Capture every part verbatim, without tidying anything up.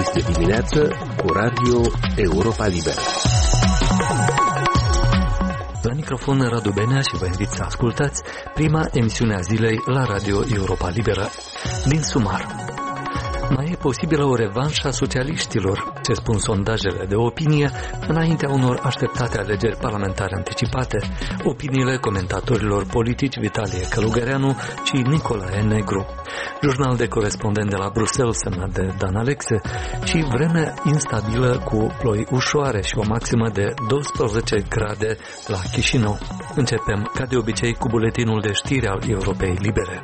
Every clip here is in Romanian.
Dis de dimineață cu Radio Europa Liberă. La microfon Radu Benea și vă invit să ascultați prima emisiune a zilei la Radio Europa Liberă. Din sumar. Mai e posibilă o revanșă a socialiștilor, ce spun sondajele de opinie, înaintea unor așteptate alegeri parlamentare anticipate, opiniile comentatorilor politici Vitalie Călugăreanu și Nicolae Negru, jurnal de corespondent de la Bruxelles semnat de Dan Alexe și vreme instabilă cu ploi ușoare și o maximă de doisprezece grade la Chișinău. Începem, ca de obicei, cu buletinul de știri al Europei Libere.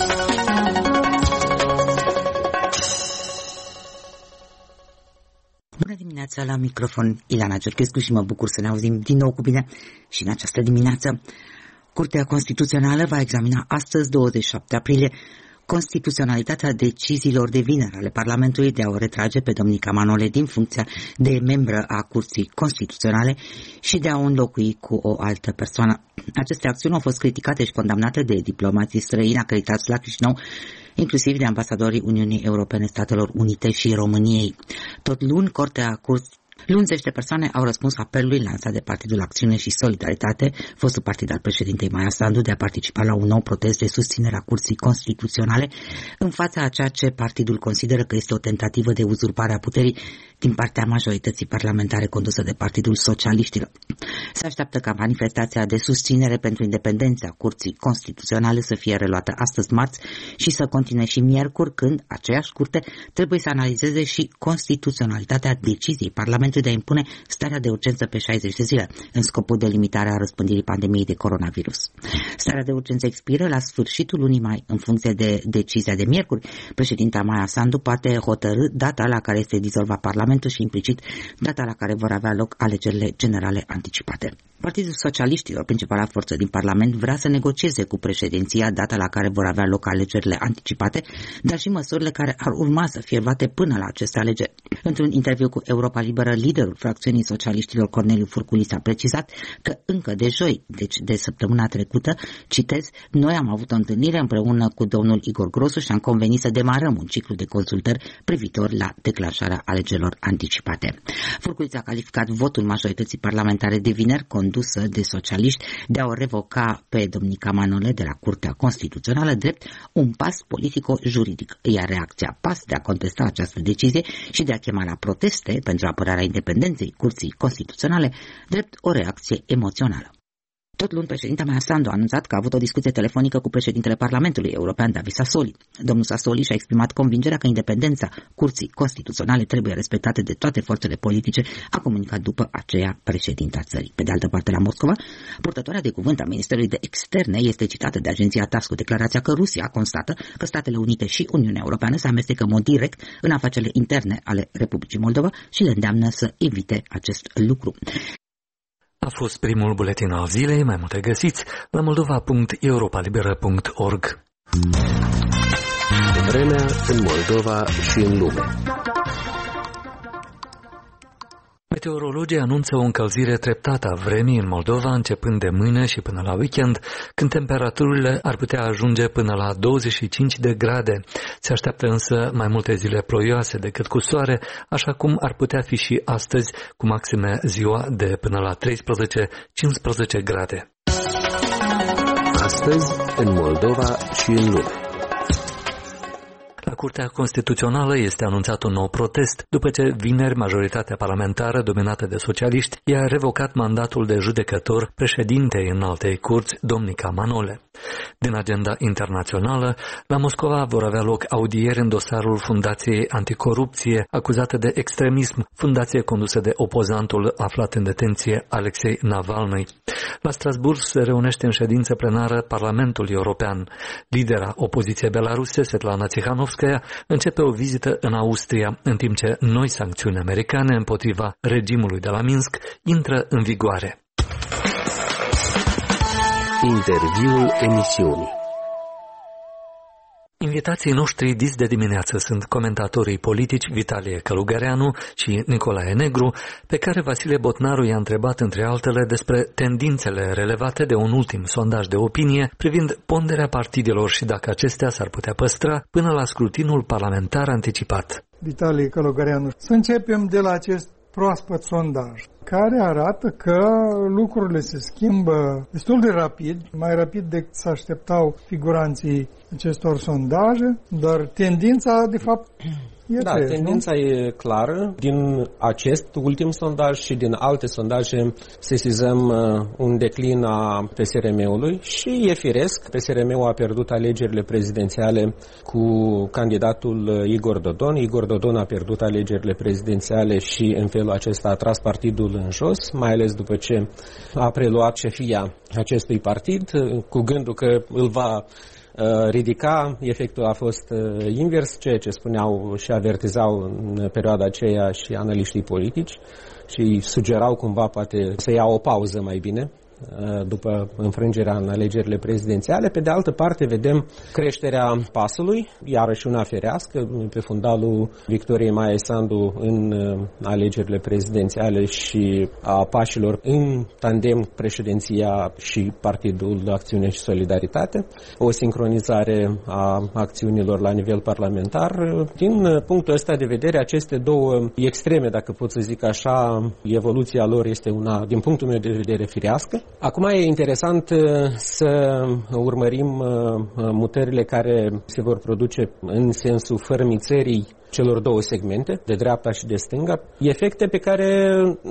Bună dimineața, la microfon Ilana Cerchescu și mă bucur să ne auzim din nou cu bine și în această dimineață. Curtea Constituțională va examina astăzi, douăzeci și șapte aprilie, constituționalitatea deciziilor de vineri ale Parlamentului de a o retrage pe Domnica Manole din funcția de membră a Curții Constituționale și de a o înlocui cu o altă persoană. Aceste acțiuni au fost criticate și condamnate de diplomații străini acreditați la Chișinău, inclusiv de ambasadorii Uniunii Europene, Statelor Unite și României. Tot luni, Curtea Curții Luni, zece persoane au răspuns apelului lansat de Partidul Acțiune și Solidaritate, fostul partid al președintei Maia Sandu, de a participa la un nou protest de susținere a Curții Constituționale în fața a ceea ce partidul consideră că este o tentativă de uzurpare a puterii din partea majorității parlamentare condusă de Partidul Socialiștilor. Se așteaptă ca manifestația de susținere pentru independența Curții Constituționale să fie reluată astăzi, marți, și să continue și miercuri, când aceeași curte trebuie să analizeze și constituționalitatea deciziei Parlamentului de a impune starea de urgență pe șaizeci de zile, în scopul de limitare a răspândirii pandemiei de coronavirus. Starea de urgență expiră la sfârșitul lunii mai. În funcție de decizia de miercuri, președinta Maia Sandu poate hotărî data la care este dizolvat Parlamentul și implicit data la care vor avea loc alegerile generale anticipate. Partidul Socialiștilor, principala forță din Parlament, vrea să negocieze cu președinția data la care vor avea loc alegerile anticipate, dar și măsurile care ar urma să fie luate până la aceste alegeri. Într-un interviu cu Europa Liberă, liderul fracțiunii socialiștilor Corneliu Furculis a precizat că încă de joi, deci de săptămâna trecută, citez, noi am avut o întâlnire împreună cu domnul Igor Grosu și am convenit să demarăm un ciclu de consultări privitor la declanșarea alegerilor anticipate. Furculis a calificat votul majorității parlamentare de vineri, condusă de socialiști, de a o revoca pe Domnica Manole de la Curtea Constituțională drept un pas politico-juridic, iar reacția P A S de a contesta această decizie și de a chema la proteste pentru apărarea independenței Curții Constituționale drept o reacție emoțională. Tot luni, președinta Maia Sandu a anunțat că a avut o discuție telefonică cu președintele Parlamentului European, David Sassoli. Domnul Sassoli și-a exprimat convingerea că independența Curții Constituționale trebuie respectată de toate forțele politice, a comunicat după aceea președinta țării. Pe de altă parte, la Moscova, purtătoarea de cuvânt a Ministerului de Externe este citată de agenția TASS cu declarația că Rusia constată că Statele Unite și Uniunea Europeană se amestecă în mod direct în afacerile interne ale Republicii Moldova și le îndeamnă să evite acest lucru. A fost primul buletin al zilei, mai multe găsiți la moldova punct europa liberă punct org. Vremea în Moldova și în lume. Meteorologii anunță o încălzire treptată a vremii în Moldova începând de mâine și până la weekend, când temperaturile ar putea ajunge până la douăzeci și cinci de grade. Se așteaptă însă mai multe zile ploioase decât cu soare, așa cum ar putea fi și astăzi, cu maxime ziua de până la treisprezece cincisprezece grade. Astăzi în Moldova și în lume. La Curtea Constituțională este anunțat un nou protest, după ce vineri majoritatea parlamentară dominată de socialiști i-a revocat mandatul de judecător președintei înaltei curți, Domnica Manole. Din agenda internațională, la Moscova vor avea loc audieri în dosarul Fundației Anticorupție, acuzată de extremism, fundație condusă de opozantul aflat în detenție Alexei Navalny. La Strasbourg se reunește în ședință plenară Parlamentul European. Lidera opoziției belaruse, Svetlana Tsikhanovskaya, începe o vizită în Austria, în timp ce noi sancțiuni americane împotriva regimului de la Minsk intră în vigoare. Interviul emisiunii. Invitații noștri dis de dimineață sunt comentatorii politici Vitalie Călugăreanu și Nicolae Negru, pe care Vasile Botnaru i-a întrebat între altele despre tendințele relevate de un ultim sondaj de opinie privind ponderea partidelor și dacă acestea s-ar putea păstra până la scrutinul parlamentar anticipat. Vitalie Călugăreanu. Să începem de la acest proaspăt sondaj, care arată că lucrurile se schimbă destul de rapid, mai rapid decât se așteptau figuranții acestor sondaje, dar tendința, de fapt, e Da, aceeași, tendința nu? e clară. Din acest ultim sondaj și din alte sondaje sesizăm uh, un declin a P S R M-ului și e firesc. P S R M-ul a pierdut alegerile prezidențiale cu candidatul Igor Dodon. Igor Dodon a pierdut alegerile prezidențiale și în felul acesta a tras partidul în jos, mai ales după ce a preluat șefia acestui partid, cu gândul că îl va ridica. Efectul a fost invers, ceea ce spuneau și avertizau în perioada aceea și analiștii politici și sugerau cumva poate să ia o pauză mai bine după înfrângerea în alegerile prezidențiale. Pe de altă parte, vedem creșterea PAS-ului, iarăși una ferească, pe fundalul Victoriei Maia Sandu în alegerile prezidențiale și a pașilor în tandem președinția și Partidul Acțiune și Solidaritate, o sincronizare a acțiunilor la nivel parlamentar. Din punctul ăsta de vedere, aceste două extreme, dacă pot să zic așa, evoluția lor este una, din punctul meu de vedere, firească. Acum e interesant să urmărim mutările care se vor produce în sensul fărâmițării celor două segmente, de dreapta și de stânga, efecte pe care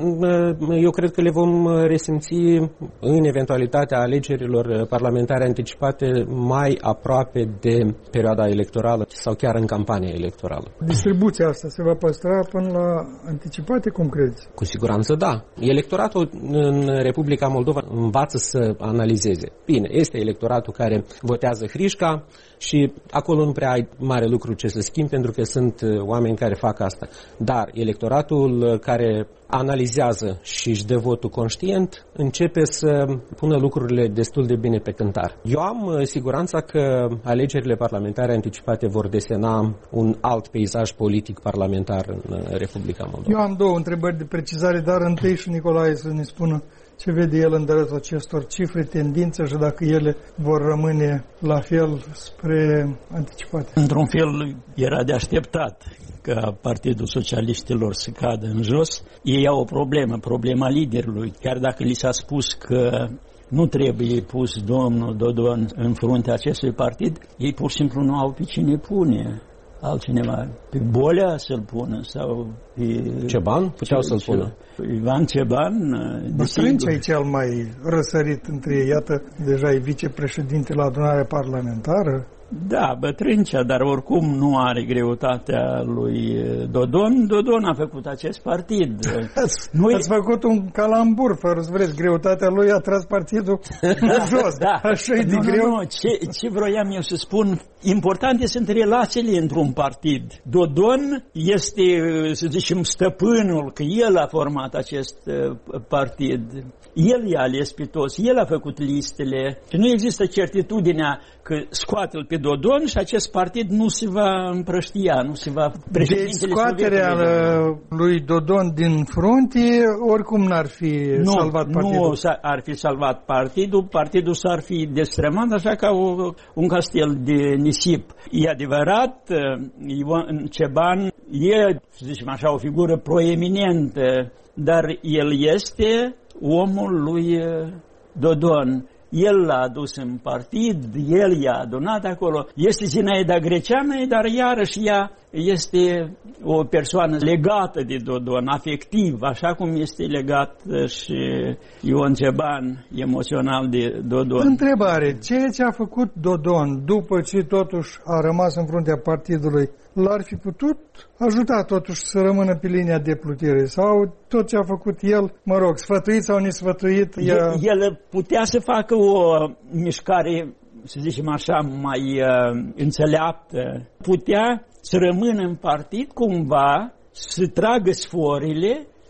eu cred că le vom resimți în eventualitatea alegerilor parlamentare anticipate mai aproape de perioada electorală sau chiar în campania electorală. Distribuția asta se va păstra până la anticipate, cum crezi? Cu siguranță da. Electoratul în Republica Moldova învață să analizeze. Bine, este electoratul care votează hrișca și acolo nu prea ai mare lucru ce să schimbi, pentru că sunt oameni care fac asta. Dar electoratul care analizează și își dă votul conștient începe să pună lucrurile destul de bine pe cântar. Eu am siguranța că alegerile parlamentare anticipate vor desena un alt peisaj politic parlamentar în Republica Moldova. Eu am două întrebări de precizare, dar întâi și Nicolae să ne spună ce vede el în dreptul acestor cifre, tendințe și dacă ele vor rămâne la fel spre anticipate. Într-un fel era de așteptat ca Partidul Socialiștilor să cadă în jos. Ei au o problemă, problema liderului. Chiar dacă li s-a spus că nu trebuie pus domnul Dodon în fruntea acestui partid, ei pur și simplu nu au pe cine pune. Altcineva, pe Bolea să-l pună sau pe... Ceban? Puteau să-l pună. Ivan Ceban, Strâncea e cel mai răsărit între ei, iată, deja e vicepreședinte la adunarea parlamentară. Da, Bătrâncea, dar oricum nu are greutatea lui Dodon. Dodon a făcut acest partid. Noi... Ați făcut un calambur, fără să vreți, greutatea lui a tras partidul în jos. Da. Așa e de nu, greu. Nu, nu. Ce, ce vroiam eu să spun, importante sunt relațiile într-un partid. Dodon este, să zicem, stăpânul, că el a format acest partid. El i-a ales pe toți, el a făcut listele și nu există certitudinea că scoate-l pe Dodon și acest partid nu se va împrăștia, nu se va... Deci scoaterea lui Dodon din frunte oricum n-ar fi nu, salvat partidul. Nu ar fi salvat partidul, partidul s-ar fi destrămat așa ca o, un castel de nisip. E adevărat, Ion Ceban e, să zicem așa, o figură proeminentă, dar el este omul lui Dodon. El l-a adus în partid, el i-a adunat acolo. Este Zinaida Greceană, dar iarăși ea este o persoană legată de Dodon, afectiv, așa cum este legat și Ion Ceban, emoțional de Dodon. Întrebare, ceea ce a făcut Dodon după ce totuși a rămas în fruntea partidului, l-ar fi putut ajuta totuși să rămână pe linia de plutire? Sau tot ce a făcut el, mă rog, sfătuit sau nesfătuit? El, ea... el putea să facă o mișcare, să zicem așa, mai uh, înțeleaptă. Putea să rămână în partid cumva, să tragă sforile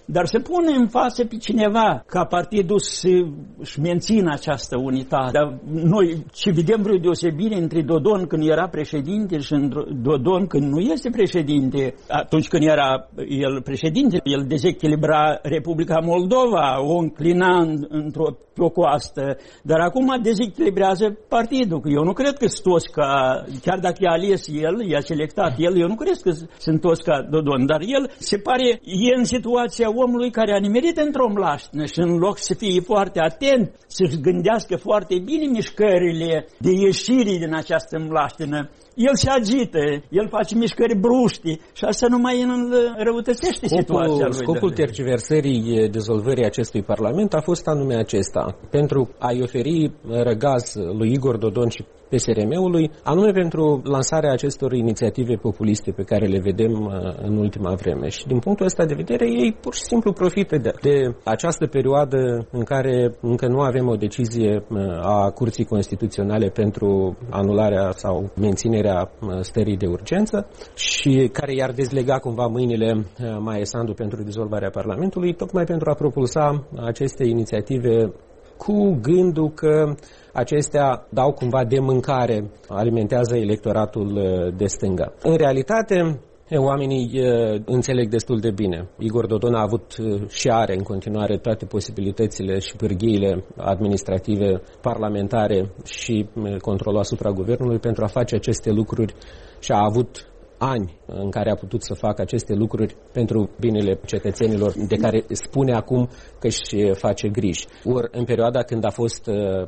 dar se pune în față pe cineva ca partidul să-și mențină această unitate. Dar noi ce vedem vreo deosebire între Dodon când era președinte și Dodon când nu este președinte. Atunci când era el președinte, el dezechilibra Republica Moldova, o înclina într-o pe o coastă, dar acum dezechilibrează partidul. Eu nu cred că sunt toți ca, chiar dacă i-a ales el, i-a selectat el, eu nu cred că sunt toți ca Dodon, dar el se pare, e în situația omului care a nimerit într-o mlaștină și în loc să fie foarte atent, să-și gândească foarte bine mișcările de ieșire din această mlaștină, el se agită, el face mișcări bruște și asta numai înrăutățește situația lui. Scopul tergiversării dizolvării acestui parlament a fost anume acesta, pentru a-i oferi răgaz lui Igor Dodon și P S R M-ului, anume pentru lansarea acestor inițiative populiste pe care le vedem în ultima vreme. Și din punctul ăsta de vedere, ei pur și simplu profită de, de această perioadă în care încă nu avem o decizie a Curții Constituționale pentru anularea sau menținerea stării de urgență și care i-ar dezlega cumva mâinile Maia Sandu pentru dizolvarea Parlamentului, tocmai pentru a propulsa aceste inițiative cu gândul că acestea dau cumva de mâncare, alimentează electoratul de stânga. În realitate, oamenii înțeleg destul de bine. Igor Dodon a avut și are în continuare toate posibilitățile și pârghiile administrative, parlamentare și controlul asupra guvernului pentru a face aceste lucruri și a avut ani în care a putut să facă aceste lucruri pentru binele cetățenilor de care spune acum că își face griji. Ori în perioada când a fost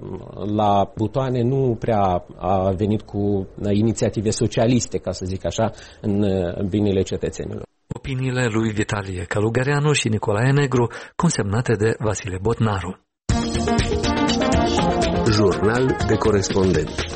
la butoane nu prea a venit cu inițiative socialiste, ca să zic așa, în binele cetățenilor. Opiniile lui Vitalie Călugăreanu și Nicolae Negru, consemnate de Vasile Botnaru. Jurnal de corespondent.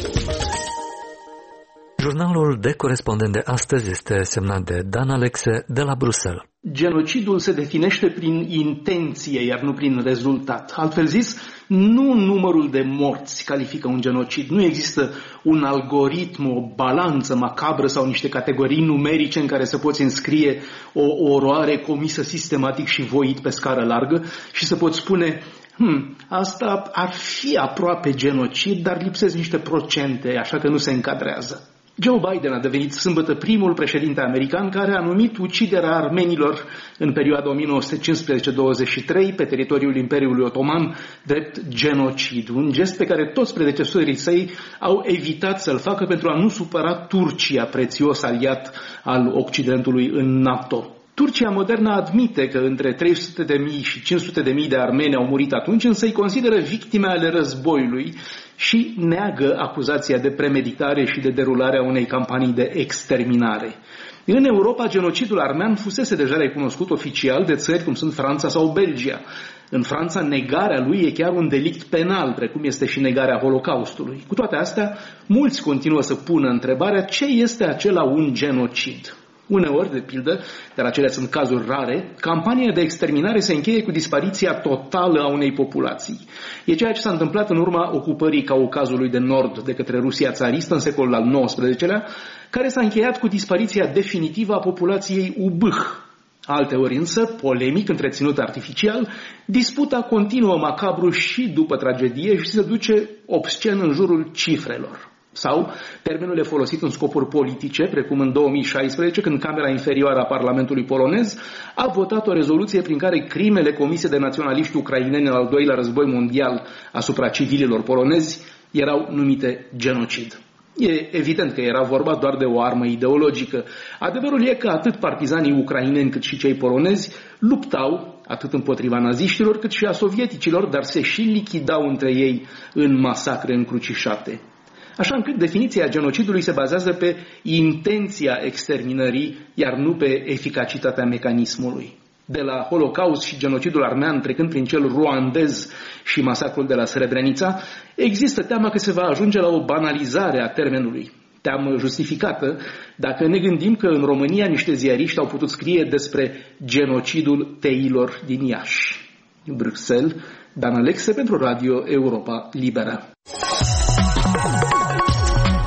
Jurnalul de corespondent de astăzi este semnat de Dan Alexe de la Bruxelles. Genocidul se definește prin intenție, iar nu prin rezultat. Altfel zis, nu numărul de morți califică un genocid. Nu există un algoritm, o balanță macabră sau niște categorii numerice în care să poți înscrie o oroare comisă sistematic și voit pe scară largă și să poți spune: Hmm, asta ar fi aproape genocid, dar lipsesc niște procente, așa că nu se încadrează. Joe Biden a devenit sâmbătă primul președinte american care a numit uciderea armenilor în perioada o mie nouă sute cincisprezece douăzeci și trei pe teritoriul Imperiului Otoman drept genocid, un gest pe care toți predecesorii săi au evitat să-l facă pentru a nu supăra Turcia, prețios aliat al Occidentului în NATO. Turcia modernă admite că între trei sute de mii și cinci sute de mii de armeni au murit atunci, însă îi consideră victime ale războiului și neagă acuzația de premeditare și de derulare a unei campanii de exterminare. În Europa, genocidul armean fusese deja recunoscut oficial de țări cum sunt Franța sau Belgia. În Franța, negarea lui e chiar un delict penal, precum este și negarea Holocaustului. Cu toate astea, mulți continuă să pună întrebarea: ce este acela un genocid? Uneori, de pildă, dar acelea sunt cazuri rare, campania de exterminare se încheie cu dispariția totală a unei populații. E ceea ce s-a întâmplat în urma ocupării Caucazului de Nord de către Rusia țaristă în secolul al nouăsprezecelea, care s-a încheiat cu dispariția definitivă a populației ubâh. Alteori însă, polemic întreținut artificial, disputa continuă macabru și după tragedie și se duce obscen în jurul cifrelor. Sau termenul e folosit în scopuri politice, precum în două mii șaisprezece, când Camera Inferioară a Parlamentului polonez a votat o rezoluție prin care crimele comise de naționaliști ucraineni în al doilea război mondial asupra civililor polonezi erau numite genocid. E evident că era vorba doar de o armă ideologică. Adevărul e că atât partizanii ucraineni cât și cei polonezi luptau atât împotriva naziștilor cât și a sovieticilor, dar se și lichidau între ei în masacre încrucișate. Așa încât definiția genocidului se bazează pe intenția exterminării, iar nu pe eficacitatea mecanismului. De la Holocaust și genocidul armean, trecând prin cel ruandez și masacrul de la Srebrenica, există teama că se va ajunge la o banalizare a termenului. Teamă justificată dacă ne gândim că în România niște ziariști au putut scrie despre genocidul teilor din Iași. Bruxelles, Dan Alexe pentru Radio Europa Liberă.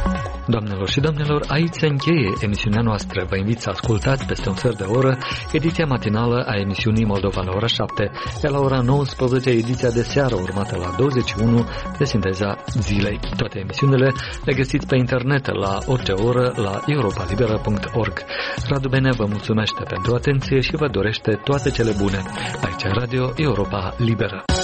Doamnelor și domnilor, aici se încheie emisiunea noastră. Vă invit să ascultați peste un sfert de oră ediția matinală a emisiunii Moldova la ora șapte, iar la ora nouăsprezece ediția de seară urmată la douăzeci și unu de Sinteza Zilei. Toate emisiunile le găsiți pe internet la orice oră la europa liberă punct org. Radu Bene vă mulțumește pentru atenție și vă dorește toate cele bune. Aici Radio Europa Liberă.